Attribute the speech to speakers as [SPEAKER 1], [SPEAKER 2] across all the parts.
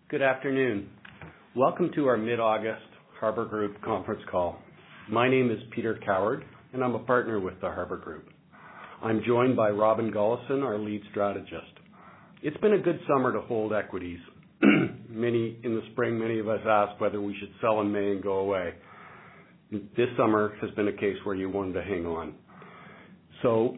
[SPEAKER 1] Good afternoon. Welcome to our mid-August Harbor Group conference call. My name is Peter Coward, and I'm a partner with the Harbor Group. I'm joined by Robin Gullison, our lead strategist. It's been a good summer to hold equities. In the spring, many of us asked whether we should sell in May and go away. This summer has been a case where you wanted to hang on. So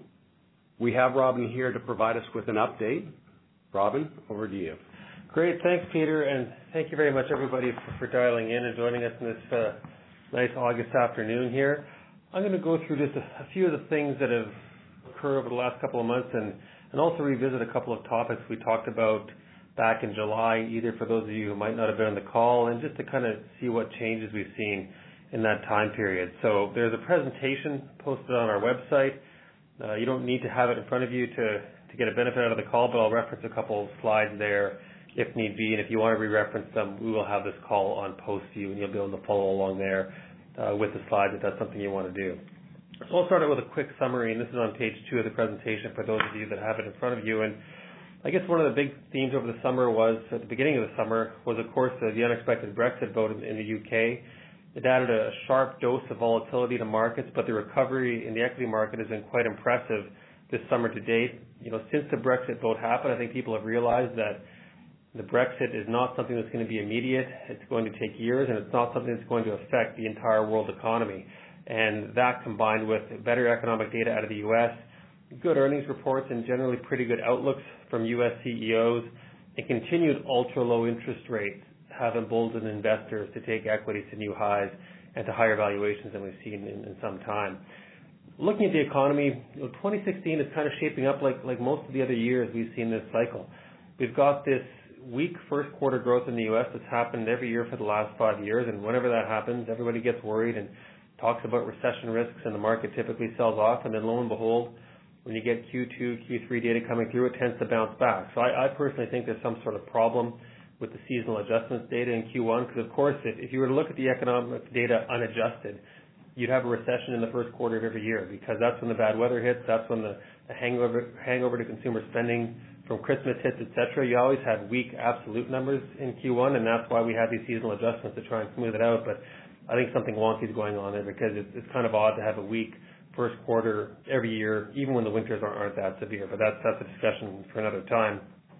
[SPEAKER 1] we have Robin here to provide us with an update. Robin, over to you.
[SPEAKER 2] Great. Thanks, Peter, and thank you very much, everybody, for dialing in and joining us in this nice August afternoon here. I'm going to go through just a few of the things that have occurred over the last couple of months and also revisit a couple of topics we talked about back in July, either for those of you who might not have been on the call, and just to kind of see what changes we've seen in that time period. So there's a presentation posted on our website. You don't need to have it in front of you to get a benefit out of the call, but I'll reference a couple of slides there if need be, and if you want to re-reference them, we will have this call on post view, and you'll be able to follow along there with the slides if that's something you want to do. So I'll start out with a quick summary, and this is on page 2 of the presentation for those of you that have it in front of you. And I guess one of the big themes over the summer was, at the beginning of the summer, was of course the unexpected Brexit vote in the UK. It added a sharp dose of volatility to markets, but the recovery in the equity market has been quite impressive this summer to date. Since the Brexit vote happened, I think people have realized that the Brexit is not something that's going to be immediate. It's going to take years, and it's not something that's going to affect the entire world economy. And that, combined with better economic data out of the U.S., good earnings reports, and generally pretty good outlooks from U.S. CEOs, and continued ultra-low interest rates have emboldened investors to take equities to new highs and to higher valuations than we've seen in some time. Looking at the economy, 2016 is kind of shaping up like most of the other years we've seen this cycle. We've got this weak first quarter growth in the U.S. that's happened every year for the last 5 years, and whenever that happens, everybody gets worried and talks about recession risks, and the market typically sells off, and then lo and behold, when you get Q2, Q3 data coming through, it tends to bounce back. So I personally think there's some sort of problem with the seasonal adjustments data in Q1, because of course, if you were to look at the economic data unadjusted, you'd have a recession in the first quarter of every year, because that's when the bad weather hits, that's when the hangover to consumer spending from Christmas hits, etc. You always have weak absolute numbers in Q1, and that's why we have these seasonal adjustments to try and smooth it out. But I think something wonky is going on there, because it's kind of odd to have a weak first quarter every year, even when the winters aren't that severe. But that's a discussion for another time.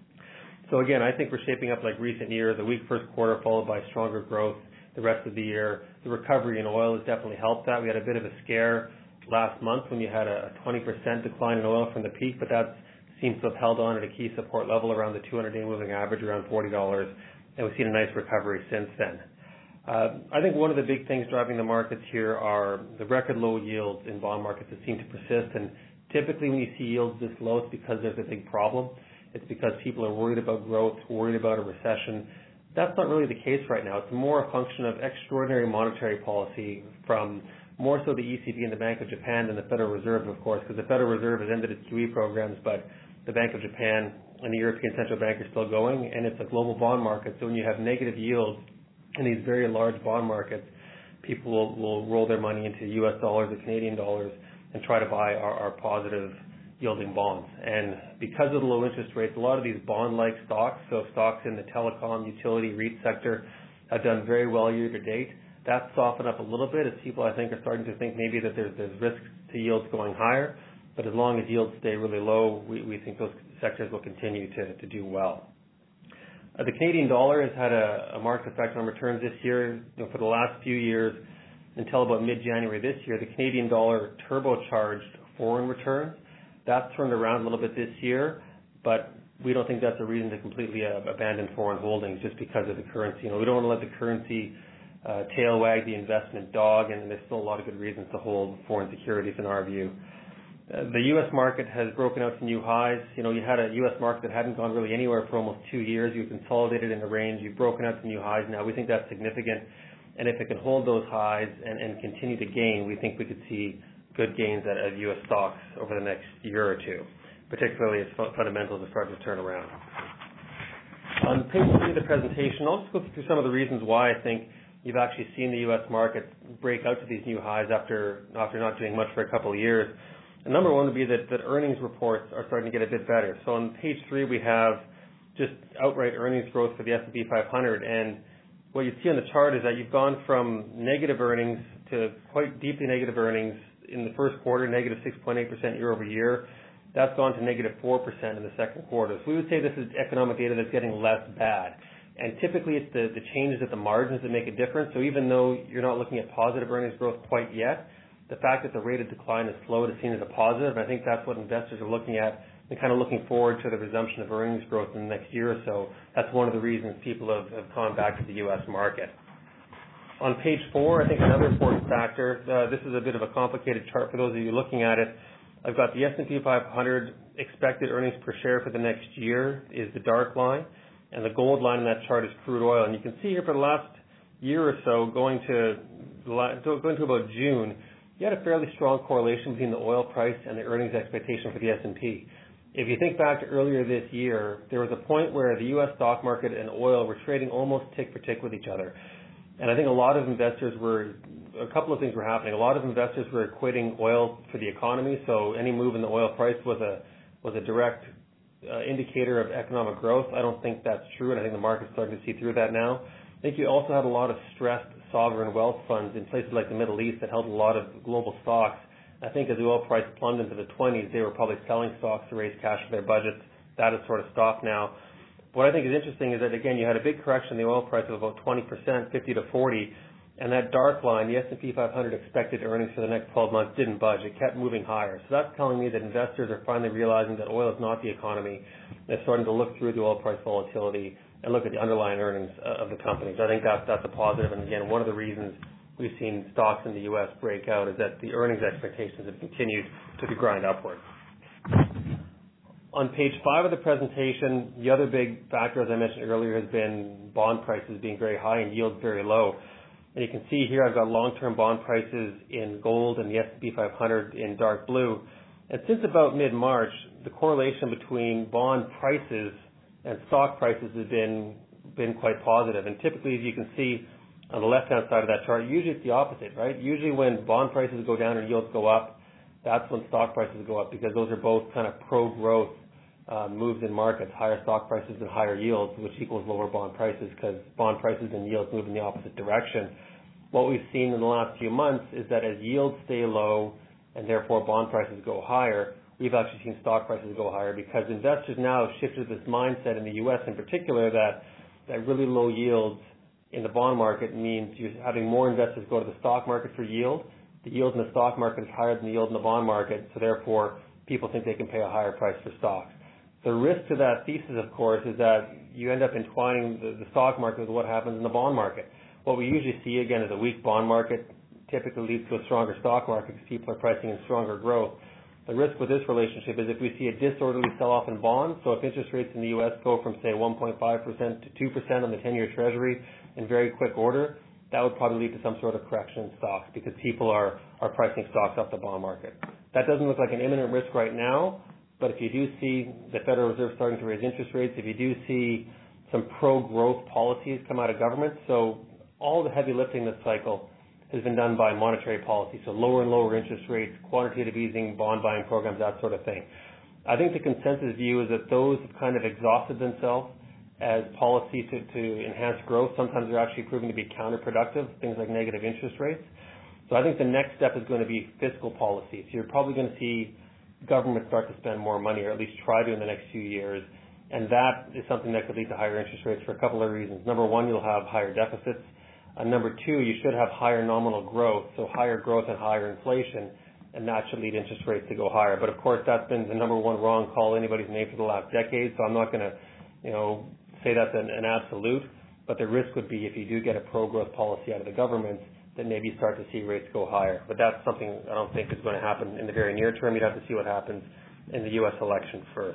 [SPEAKER 2] So again, I think we're shaping up like recent years, a weak first quarter followed by stronger growth the rest of the year. The recovery in oil has definitely helped that. We had a bit of a scare last month when you had a 20% decline in oil from the peak, but that seems to have held on at a key support level around the 200-day moving average, around $40, and we've seen a nice recovery since then. I think one of the big things driving the markets here are the record low yields in bond markets that seem to persist, and typically when you see yields this low, it's because there's a big problem. It's because people are worried about growth, worried about a recession. That's not really the case right now. It's more a function of extraordinary monetary policy from more so the ECB and the Bank of Japan than the Federal Reserve, of course, because the Federal Reserve has ended its QE programs, but the Bank of Japan and the European Central Bank are still going, and it's a global bond market. So when you have negative yields in these very large bond markets, people will roll their money into US dollars or Canadian dollars and try to buy our positive yielding bonds. And because of the low interest rates, a lot of these bond-like stocks, so stocks in the telecom, utility, REIT sector, have done very well year to date. That's softened up a little bit as people, I think, are starting to think maybe that there's risks to yields going higher. But as long as yields stay really low, we think those sectors will continue to do well. The Canadian dollar has had a marked effect on returns this year. For the last few years, until about mid-January this year, the Canadian dollar turbocharged foreign returns. That's turned around a little bit this year, but we don't think that's a reason to completely abandon foreign holdings just because of the currency. We don't want to let the currency tail wag the investment dog, and there's still a lot of good reasons to hold foreign securities in our view. The U.S. market has broken out to new highs. You had a U.S. market that hadn't gone really anywhere for almost 2 years. You've consolidated in the range. You've broken out to new highs now. We think that's significant. And if it can hold those highs and continue to gain, we think we could see good gains at U.S. stocks over the next year or two, particularly as fundamentals are starting to turn around. On page 3 of the presentation, I'll just go through some of the reasons why I think you've actually seen the U.S. market break out to these new highs after not doing much for a couple of years. And number one would be that earnings reports are starting to get a bit better. So on page 3, we have just outright earnings growth for the S&P 500. And what you see on the chart is that you've gone from negative earnings to quite deeply negative earnings in the first quarter, negative 6.8% year over year. That's gone to negative 4% in the second quarter. So we would say this is economic data that's getting less bad. And typically it's the changes at the margins that make a difference. So even though you're not looking at positive earnings growth quite yet, the fact that the rate of decline is slowed is seen as a positive. I think that's what investors are looking at and kind of looking forward to the resumption of earnings growth in the next year or so. That's one of the reasons people have gone back to the U.S. market. On page 4, I think another important factor, this is a bit of a complicated chart for those of you looking at it. I've got the S&P 500 expected earnings per share for the next year is the dark line, and the gold line in that chart is crude oil. And you can see here for the last year or so, going to about June, you had a fairly strong correlation between the oil price and the earnings expectation for the S&P. If you think back to earlier this year, there was a point where the U.S. stock market and oil were trading almost tick for tick with each other. And I think a couple of things were happening. A lot of investors were equating oil for the economy, so any move in the oil price was a direct indicator of economic growth. I don't think that's true, and I think the market's starting to see through that now. I think you also had a lot of stressed sovereign wealth funds in places like the Middle East that held a lot of global stocks. I think as the oil price plumbed into the 20s, they were probably selling stocks to raise cash for their budgets. That has sort of stopped now. What I think is interesting is that, again, you had a big correction in the oil price of about 20%, 50 to 40, and that dark line, the S&P 500 expected earnings for the next 12 months didn't budge. It kept moving higher. So that's telling me that investors are finally realizing that oil is not the economy. They're starting to look through the oil price volatility and look at the underlying earnings of the companies. I think that's a positive. And again, one of the reasons we've seen stocks in the U.S. break out is that the earnings expectations have continued to grind upward. On page 5 of the presentation, the other big factor, as I mentioned earlier, has been bond prices being very high and yields very low. And you can see here I've got long-term bond prices in gold and the S&P 500 in dark blue. And since about mid-March, the correlation between bond prices and stock prices has been quite positive. And typically, as you can see on the left-hand side of that chart, usually it's the opposite, right? Usually when bond prices go down and yields go up, that's when stock prices go up, because those are both kind of pro-growth moves in markets, higher stock prices and higher yields, which equals lower bond prices, because bond prices and yields move in the opposite direction. What we've seen in the last few months is that as yields stay low and therefore bond prices go higher, we've actually seen stock prices go higher, because investors now have shifted this mindset in the U.S. in particular that really low yields in the bond market means you're having more investors go to the stock market for yield. The yield in the stock market is higher than the yield in the bond market, so therefore people think they can pay a higher price for stocks. The risk to that thesis, of course, is that you end up entwining the stock market with what happens in the bond market. What we usually see, again, is a weak bond market typically leads to a stronger stock market because people are pricing in stronger growth. The risk with this relationship is if we see a disorderly sell-off in bonds, so if interest rates in the U.S. go from, say, 1.5% to 2% on the 10-year Treasury in very quick order, that would probably lead to some sort of correction in stocks because people are pricing stocks up the bond market. That doesn't look like an imminent risk right now, but if you do see the Federal Reserve starting to raise interest rates, if you do see some pro-growth policies come out of government, so all the heavy lifting this cycle has been done by monetary policy, so lower and lower interest rates, quantitative easing, bond buying programs, that sort of thing. I think the consensus view is that those have kind of exhausted themselves as policy to enhance growth. Sometimes they're actually proving to be counterproductive, things like negative interest rates. So I think the next step is going to be fiscal policy. So you're probably going to see government start to spend more money, or at least try to in the next few years, and that is something that could lead to higher interest rates for a couple of reasons. Number one, you'll have higher deficits. Number two, you should have higher nominal growth, so higher growth and higher inflation, and that should lead interest rates to go higher. But of course, that's been the number one wrong call anybody's made for the last decade, so I'm not going to, say that's an absolute, but the risk would be if you do get a pro-growth policy out of the government, then maybe you start to see rates go higher. But that's something I don't think is going to happen in the very near term. You'd have to see what happens in the U.S. election first.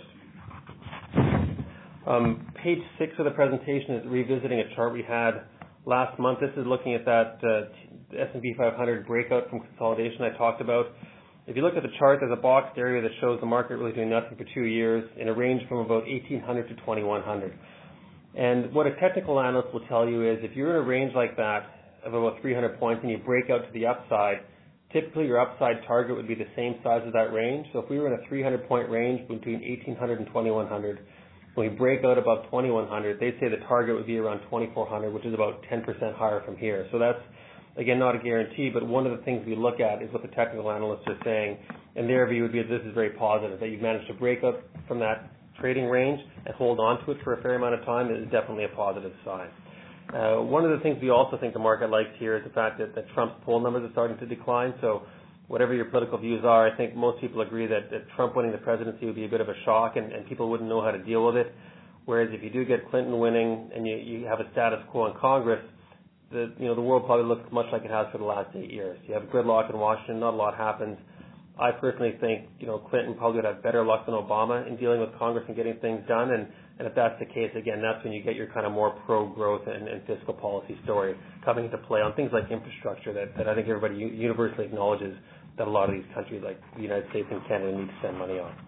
[SPEAKER 2] Page 6 of the presentation is revisiting a chart we had last month. This is looking at that S&P 500 breakout from consolidation I talked about. If you look at the chart, there's a boxed area that shows the market really doing nothing for 2 years in a range from about 1,800 to 2,100. And what a technical analyst will tell you is if you're in a range like that of about 300 points and you break out to the upside, typically your upside target would be the same size as that range. So if we were in a 300-point range between 1,800 and 2,100, When we break out above 2,100, they'd say the target would be around 2,400, which is about 10% higher from here. So that's, again, not a guarantee, but one of the things we look at is what the technical analysts are saying, and their view would be that this is very positive, that you've managed to break up from that trading range and hold on to it for a fair amount of time is definitely a positive sign. One of the things we also think the market likes here is the fact that Trump's poll numbers are starting to decline. So whatever your political views are, I think most people agree that Trump winning the presidency would be a bit of a shock and people wouldn't know how to deal with it. Whereas if you do get Clinton winning and you have a status quo in Congress, the world probably looks much like it has for the last 8 years. You have gridlock in Washington, not a lot happens. I personally think, Clinton probably would have better luck than Obama in dealing with Congress and getting things done. And if that's the case, again, that's when you get your kind of more pro-growth and fiscal policy story coming into play on things like infrastructure that I think everybody universally acknowledges that a lot of these countries like the United States and Canada need to spend money on.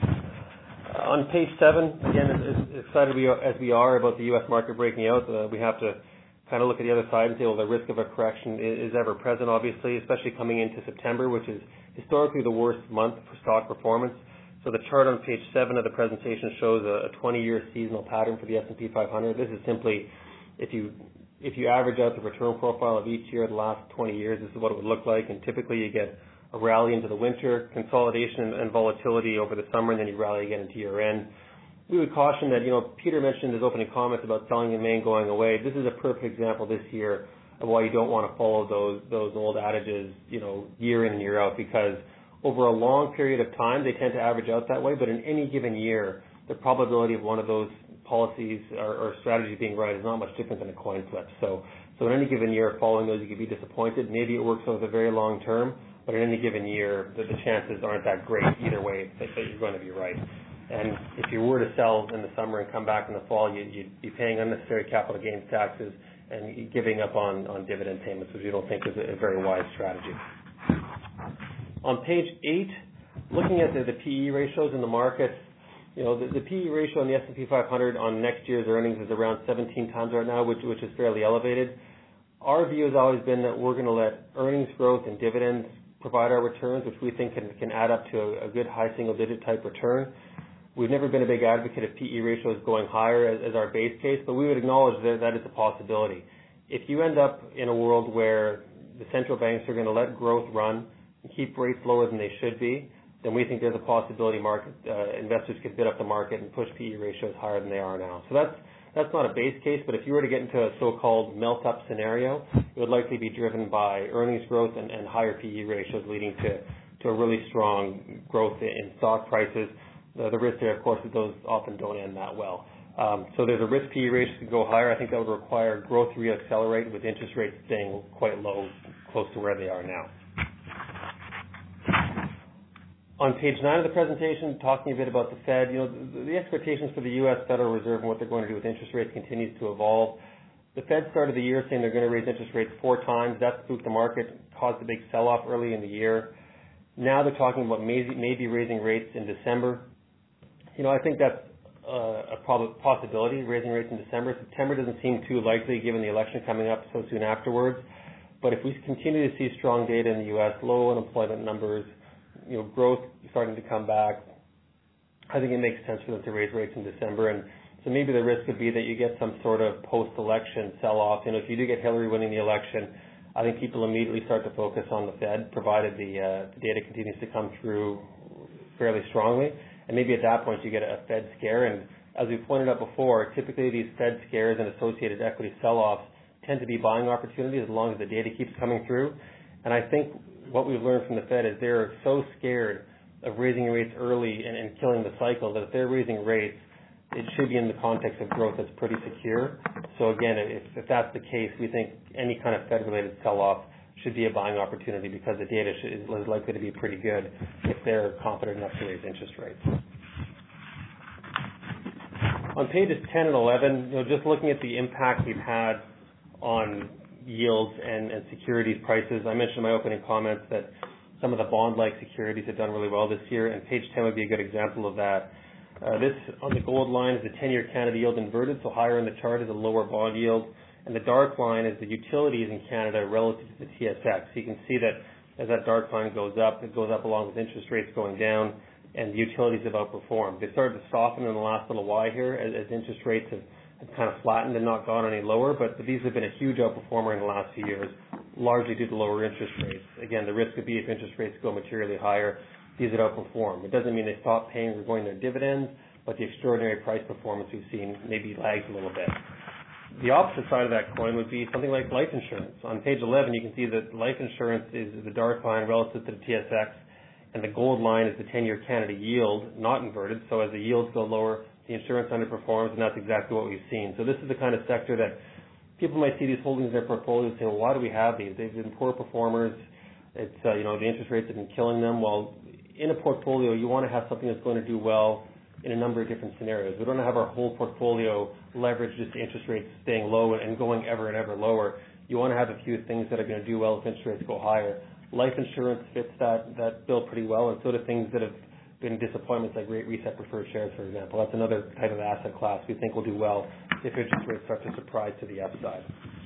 [SPEAKER 2] On page 7, again, as excited as we are about the U.S. market breaking out, we have to kind of look at the other side and say, well, the risk of a correction is ever present, obviously, especially coming into September, which is historically the worst month for stock performance. So the chart on page 7 of the presentation shows a 20-year seasonal pattern for the S&P 500. This is simply, if you average out the return profile of each year of the last 20 years, this is what it would look like. And typically you get a rally into the winter, consolidation and volatility over the summer, and then you rally again into year-end. We would caution that, Peter mentioned in his opening comments about selling in May and going away. This is a perfect example this year of why you don't want to follow those old adages, year in and year out, because over a long period of time, they tend to average out that way, but in any given year, the probability of one of those policies or strategies being right is not much different than a coin flip. So in any given year, following those, you could be disappointed. Maybe it works over the very long term, but in any given year, the chances aren't that great either way that you're going to be right. And if you were to sell in the summer and come back in the fall, you'd be paying unnecessary capital gains taxes and giving up on dividend payments, which we don't think is a very wise strategy. On page 8, looking at the PE ratios in the markets, the PE ratio on the S&P 500 on next year's earnings is around 17 times right now, which is fairly elevated. Our view has always been that we're going to let earnings growth and dividends provide our returns, which we think can add up to a good high single-digit type return. We've never been a big advocate of PE ratios going higher as our base case, but we would acknowledge that is a possibility. If you end up in a world where the central banks are going to let growth run and keep rates lower than they should be, then we think there's a possibility investors could bid up the market and push PE ratios higher than they are now. So that's not a base case, but if you were to get into a so-called melt-up scenario, it would likely be driven by earnings growth and higher PE ratios leading to a really strong growth in stock prices. The risk there, of course, is those often don't end that well. So there's a risk PE ratio to go higher. I think that would require growth to reaccelerate with interest rates staying quite low, close to where they are now. On page 9 of the presentation, talking a bit about the Fed, the expectations for the U.S. Federal Reserve and what they're going to do with interest rates continues to evolve. The Fed started the year saying they're going to raise interest rates 4 times. That spooked the market, caused a big sell-off early in the year. Now they're talking about maybe raising rates in December. I think that's a possibility, raising rates in December. September doesn't seem too likely given the election coming up so soon afterwards. But if we continue to see strong data in the U.S., low unemployment numbers, growth starting to come back, I think it makes sense for them to raise rates in December. And so maybe the risk would be that you get some sort of post-election sell-off. If you do get Hillary winning the election, I think people immediately start to focus on the Fed, provided the data continues to come through fairly strongly. And maybe at that point you get a Fed scare. And as we pointed out before, typically these Fed scares and associated equity sell-offs tend to be buying opportunities as long as the data keeps coming through. And I think what we've learned from the Fed is they're so scared of raising rates early and killing the cycle that if they're raising rates, it should be in the context of growth that's pretty secure. So again, if that's the case, we think any kind of Fed-related sell-off should be a buying opportunity because the data is likely to be pretty good if they're confident enough to raise interest rates. On pages 10 and 11, just looking at the impact we've had on yields and securities prices, I mentioned in my opening comments that some of the bond-like securities have done really well this year, and page 10 would be a good example of that. This on the gold line is the 10-year Canada yield inverted, so higher in the chart is a lower bond yield. And the dark line is the utilities in Canada relative to the TSX. So you can see that as that dark line goes up, it goes up along with interest rates going down. and the utilities have outperformed. They started to soften in the last little while here as interest rates have kind of flattened and not gone any lower, but these have been a huge outperformer in the last few years, largely due to lower interest rates. Again, the risk would be if interest rates go materially higher, these would outperform. It doesn't mean they stop paying or growing their dividends, but the extraordinary price performance we've seen maybe lags a little bit. The opposite side of that coin would be something like life insurance. On page 11, you can see that life insurance is the dark line relative to the TSX, and the gold line is the 10-year Canada yield, not inverted. So as the yields go lower, the insurance underperforms, and that's exactly what we've seen. So this is the kind of sector that people might see these holdings in their portfolios and say, well, why do we have these? They've been poor performers. It's, the interest rates have been killing them. Well, in a portfolio, you want to have something that's going to do well in a number of different scenarios. We don't have our whole portfolio leveraged just to interest rates staying low and going ever and ever lower. You want to have a few things that are going to do well if interest rates go higher. Life insurance fits that bill pretty well, and so do things that have been disappointments like rate reset preferred shares, for example. That's another type of asset class we think will do well if interest rates start to surprise to the upside.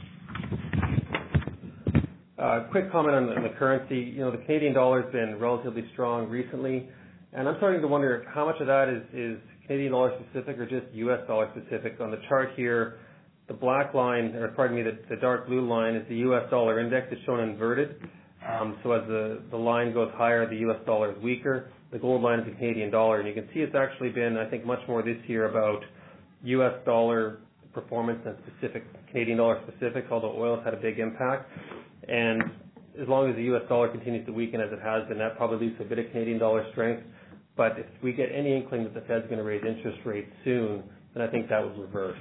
[SPEAKER 2] Quick comment on the currency. The Canadian dollar has been relatively strong recently, and I'm starting to wonder how much of that is Canadian dollar specific or just U.S. dollar specific. On the chart here, the black line, the dark blue line is the U.S. dollar index. It's shown inverted. So as the line goes higher, the U.S. dollar is weaker. The gold line is the Canadian dollar, and you can see it's actually been, I think, much more this year about U.S. dollar performance than specific Canadian dollar specific, although oil has had a big impact. And as long as the U.S. dollar continues to weaken as it has been, that probably leads to a bit of Canadian dollar strength. But if we get any inkling that the Fed's going to raise interest rates soon, then I think that would reverse.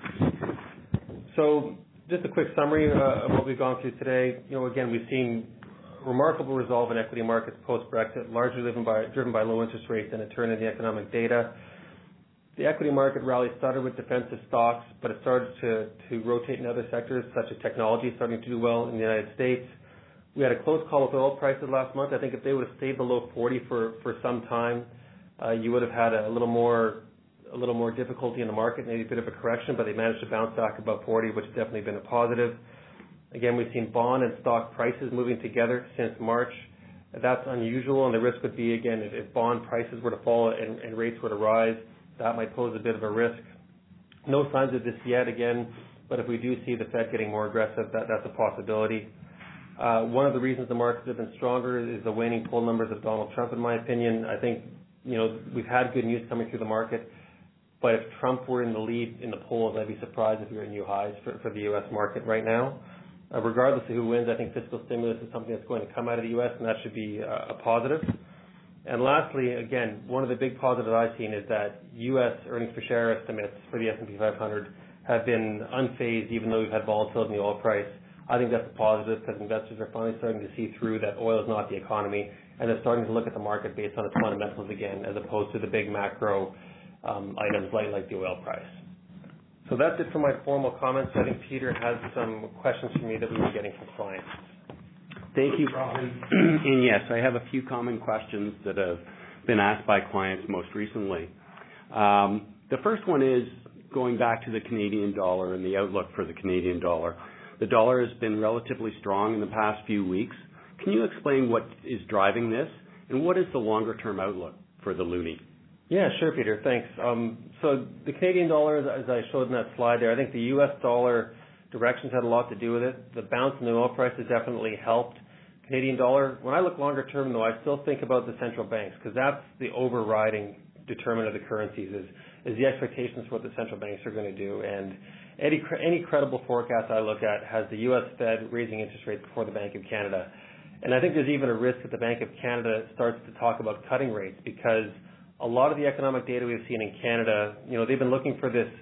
[SPEAKER 2] So just a quick summary of what we've gone through today. Again, we've seen remarkable resolve in equity markets post-Brexit, largely driven by low interest rates and a turn in the economic data. The equity market rally started with defensive stocks, but it started to rotate in other sectors, such as technology, starting to do well in the United States. We had a close call with oil prices last month. I think if they would have stayed below 40 for some time, you would have had a little more difficulty in the market, maybe a bit of a correction, but they managed to bounce back above 40, which has definitely been a positive. Again, we've seen bond and stock prices moving together since March. That's unusual, and the risk would be, again, if bond prices were to fall and rates were to rise, that might pose a bit of a risk. No signs of this yet, again, but if we do see the Fed getting more aggressive, that's a possibility. One of the reasons the markets have been stronger is the waning poll numbers of Donald Trump, in my opinion. I think, we've had good news coming through the market, but if Trump were in the lead in the polls, I'd be surprised if we were at new highs for the U.S. market right now. Regardless of who wins, I think fiscal stimulus is something that's going to come out of the U.S., and that should be a positive. And lastly, again, one of the big positives I've seen is that U.S. earnings per share estimates for the S&P 500 have been unfazed, even though we've had volatility in the oil price. I think that's a positive because investors are finally starting to see through that oil is not the economy, and they're starting to look at the market based on its fundamentals again, as opposed to the big macro items like the oil price. So that's it for my formal comments. I think Peter has some questions for me that we were getting from clients.
[SPEAKER 1] Thank you, Robin. And yes, I have a few common questions that have been asked by clients most recently. The first one is going back to the Canadian dollar and the outlook for the Canadian dollar. The dollar has been relatively strong in the past few weeks. Can you explain what is driving this, and what is the longer-term outlook for the loonie?
[SPEAKER 2] Yeah, sure, Peter. Thanks. So the Canadian dollar, as I showed in that slide there, I think the U.S. dollar directions had a lot to do with it. The bounce in the oil prices definitely helped. Canadian dollar, when I look longer term, though, I still think about the central banks because that's the overriding determinant of the currencies is the expectations for what the central banks are going to do. And any credible forecast I look at has the U.S. Fed raising interest rates before the Bank of Canada. And I think there's even a risk that the Bank of Canada starts to talk about cutting rates because a lot of the economic data we've seen in Canada, they've been looking for this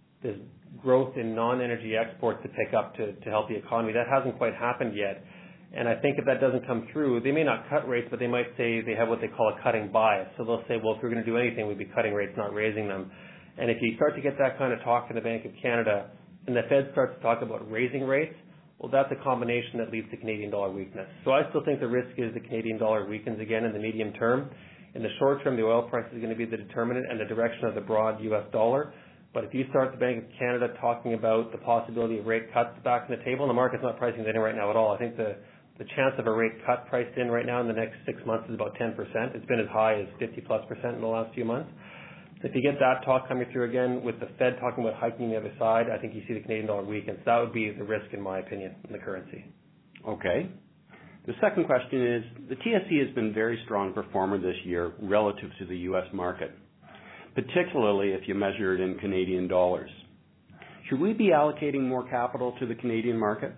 [SPEAKER 2] growth in non-energy exports to pick up to help the economy. That hasn't quite happened yet. And I think if that doesn't come through, they may not cut rates, but they might say they have what they call a cutting bias. So they'll say, well, if we're going to do anything, we'd be cutting rates, not raising them. And if you start to get that kind of talk from the Bank of Canada and the Fed starts to talk about raising rates, well, that's a combination that leads to Canadian dollar weakness. So I still think the risk is the Canadian dollar weakens again in the medium term. In the short term, the oil price is going to be the determinant and the direction of the broad U.S. dollar. But if you start the Bank of Canada talking about the possibility of rate cuts back on the table, and the market's not pricing that in right now at all, I think the The chance of a rate cut priced in right now in the next 6 months is about 10%. It's been as high as 50+% in the last few months. So if you get that talk coming through again with the Fed talking about hiking the other side, I think you see the Canadian dollar weaken. So that would be the risk, in my opinion, in the currency.
[SPEAKER 1] Okay. The second question is, the TSC has been a very strong performer this year relative to the U.S. market, particularly if you measure it in Canadian dollars. Should we be allocating more capital to the Canadian market?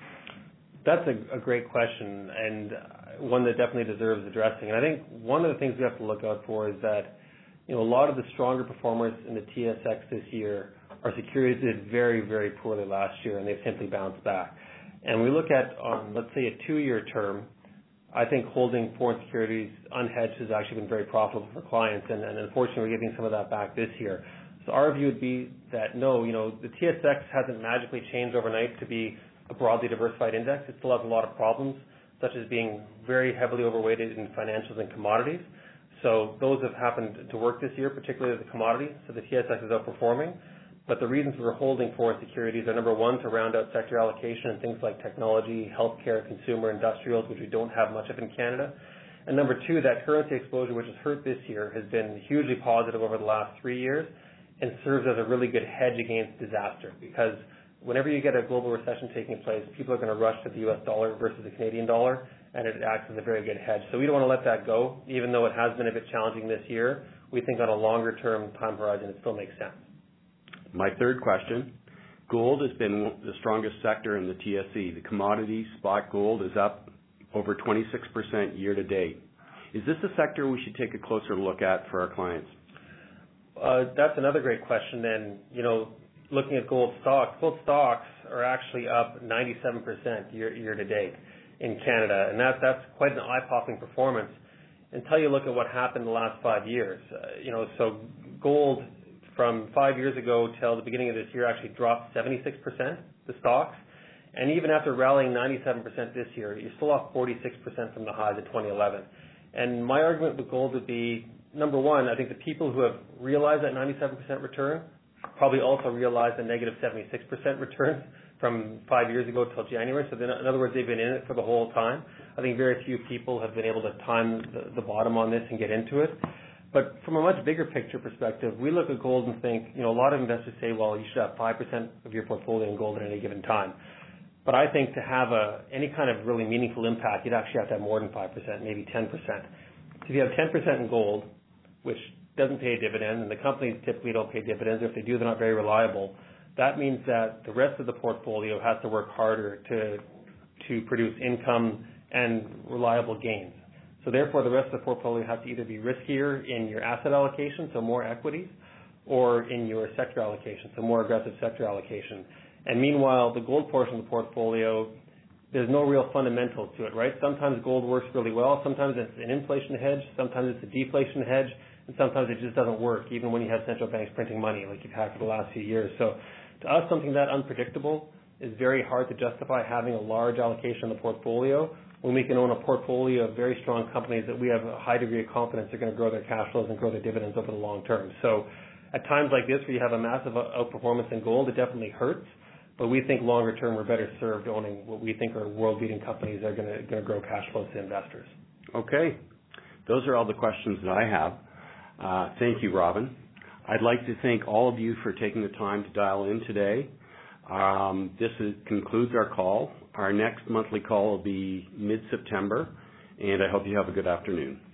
[SPEAKER 2] That's a great question, and one that definitely deserves addressing. And I think one of the things we have to look out for is that, a lot of the stronger performers in the TSX this year are securities that did very, very poorly last year, and they've simply bounced back. And we look at, let's say, a 2-year term, I think holding foreign securities unhedged has actually been very profitable for clients, and unfortunately we're getting some of that back this year. So our view would be that no, the TSX hasn't magically changed overnight to be a broadly diversified index. It still has a lot of problems, such as being very heavily overweighted in financials and commodities. So those have happened to work this year, particularly the commodities. So the TSX is outperforming. But the reasons we're holding foreign securities are, number one, to round out sector allocation in things like technology, healthcare, consumer, industrials, which we don't have much of in Canada. And number two, that currency exposure, which has hurt this year, has been hugely positive over the last 3 years and serves as a really good hedge against disaster. Because whenever you get a global recession taking place, people are going to rush to the U.S. dollar versus the Canadian dollar, and it acts as a very good hedge. So we don't want to let that go. Even though it has been a bit challenging this year, we think on a longer-term time horizon it still makes sense.
[SPEAKER 1] My third question, gold has been the strongest sector in the TSC. The commodity spot gold is up over 26% year to date. Is this a sector we should take a closer look at for our clients?
[SPEAKER 2] That's another great question. And, looking at gold stocks are actually up 97% year to date in Canada. And that's quite an eye-popping performance until you look at what happened in the last 5 years. So gold from 5 years ago till the beginning of this year actually dropped 76%, the stocks. And even after rallying 97% this year, you're still off 46% from the highs of 2011. And my argument with gold would be, number one, I think the people who have realized that 97% return probably also realized the negative 76% return from 5 years ago till January. So then, in other words, they've been in it for the whole time. I think very few people have been able to time the bottom on this and get into it. But from a much bigger picture perspective, we look at gold and think, a lot of investors say, well, you should have 5% of your portfolio in gold at any given time. But I think to have any kind of really meaningful impact, you'd actually have to have more than 5%, maybe 10%. If you have 10% in gold, which doesn't pay a dividend, and the companies typically don't pay dividends, or if they do, they're not very reliable, that means that the rest of the portfolio has to work harder to produce income and reliable gains. So therefore, the rest of the portfolio has to either be riskier in your asset allocation, so more equities, or in your sector allocation, so more aggressive sector allocation. And meanwhile, the gold portion of the portfolio, there's no real fundamentals to it, right? Sometimes gold works really well. Sometimes it's an inflation hedge. Sometimes it's a deflation hedge. And sometimes it just doesn't work, even when you have central banks printing money like you've had for the last few years. So to us, something that unpredictable is very hard to justify having a large allocation in the portfolio when we can own a portfolio of very strong companies that we have a high degree of confidence are going to grow their cash flows and grow their dividends over the long term. So at times like this where you have a massive outperformance in gold, it definitely hurts. But we think longer term we're better served owning what we think are world-leading companies that are going to grow cash flows to investors.
[SPEAKER 1] Okay. Those are all the questions that I have. Thank you, Robin. I'd like to thank all of you for taking the time to dial in today. This concludes our call. Our next monthly call will be mid-September, and I hope you have a good afternoon.